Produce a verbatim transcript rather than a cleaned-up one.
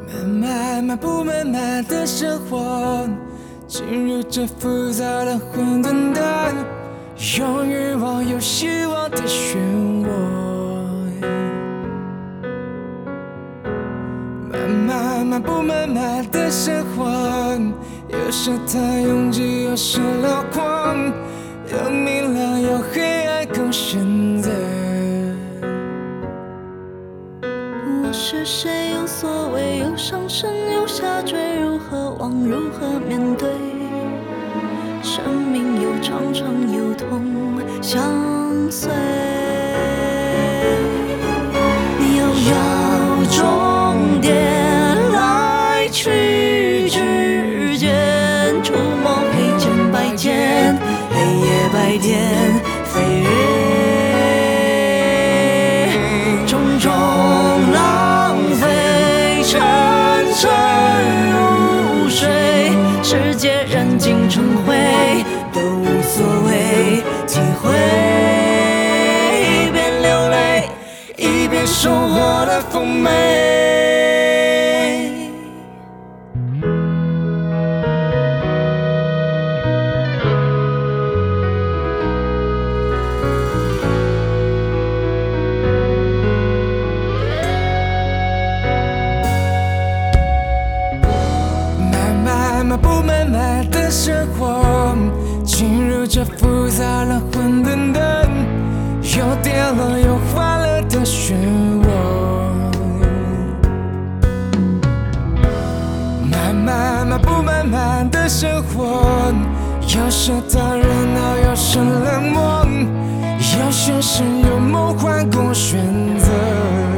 慢慢不慢慢的生活，进入这复杂的混沌的，有欲望有希望的漩涡。慢慢慢不慢慢的生活，有时太拥挤，有时辽阔，有明亮有黑暗供选择。 我是谁？有所谓，有上升有下坠，如何望，如何面对？生命有长长有痛相随，遥遥终点，来去之间，触摸黑键白键，黑夜白天飞跃，种种浪费，沉沉入水，世界燃尽成灰，都无所谓，体会一边流泪，一边收获的丰美。 慢慢不慢慢的生活，进入这复杂的混沌的，有跌落有欢乐的漩涡。慢慢慢不慢慢的生活，有时太热闹，有时冷漠，有现实有梦幻供选择。